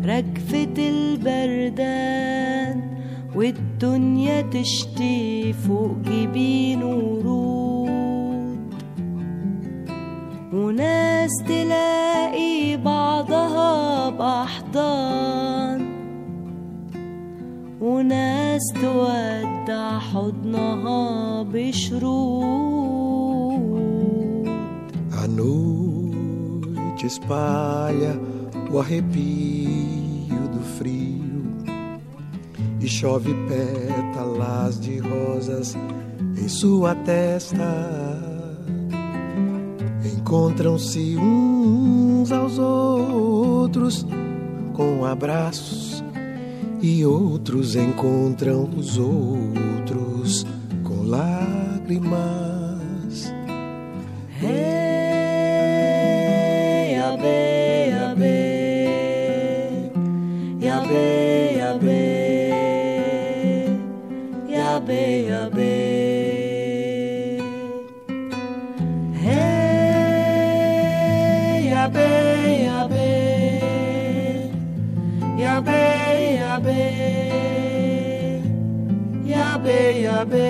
رجفة البردان والدنيا تشتي فوق جبين ورود، وناس تلاقي بعضها بأحضان، وناس تودع حضنها بشرود. A noite espalha o arrepio do frio e chove pétalas de rosas em sua testa. Encontram-se uns aos outros com abraços e outros encontram os outros com lágrimas. Hey, yabe, yabe, yabe, yabe, yabe, yabe. Hey, yabe, yabe, yabe, yabe, yabe, yabe.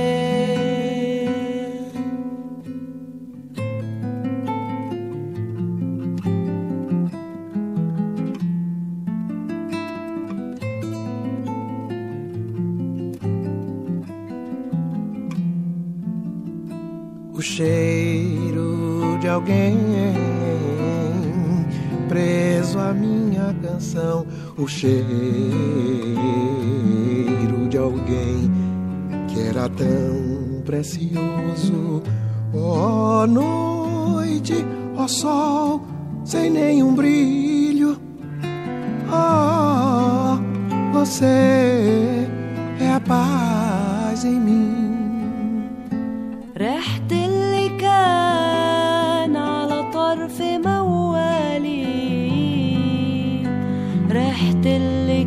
O cheiro de alguém preso à minha canção, o cheiro de alguém que era tão precioso. Ó noite, ó sol, sem nenhum brilho. Ó, você é a paz em mim. ريحة اللي كان على طرف موالي، ريحة اللي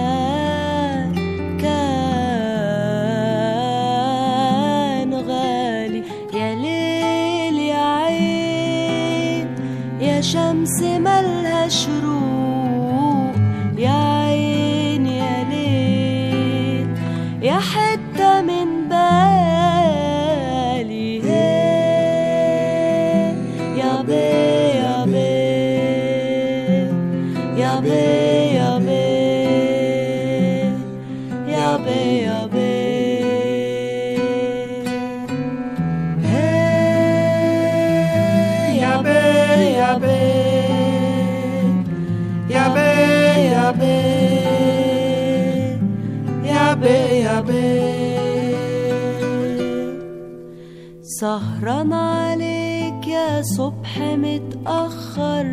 كان غالي. يا ليل يا عين يا شمس ملها شروق، يا عين يا ليل يا حتة من بالي. سهران عليك يا صبح متأخر.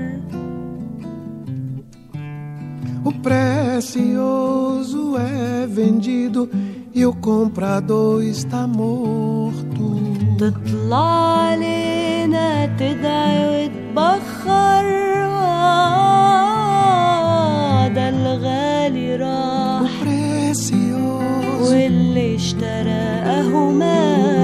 O precioso é vendido e o comprador está morto. تطلع علينا تدعي وتبخر، ده الغالي راح O precioso واللي اشترى اهو مات.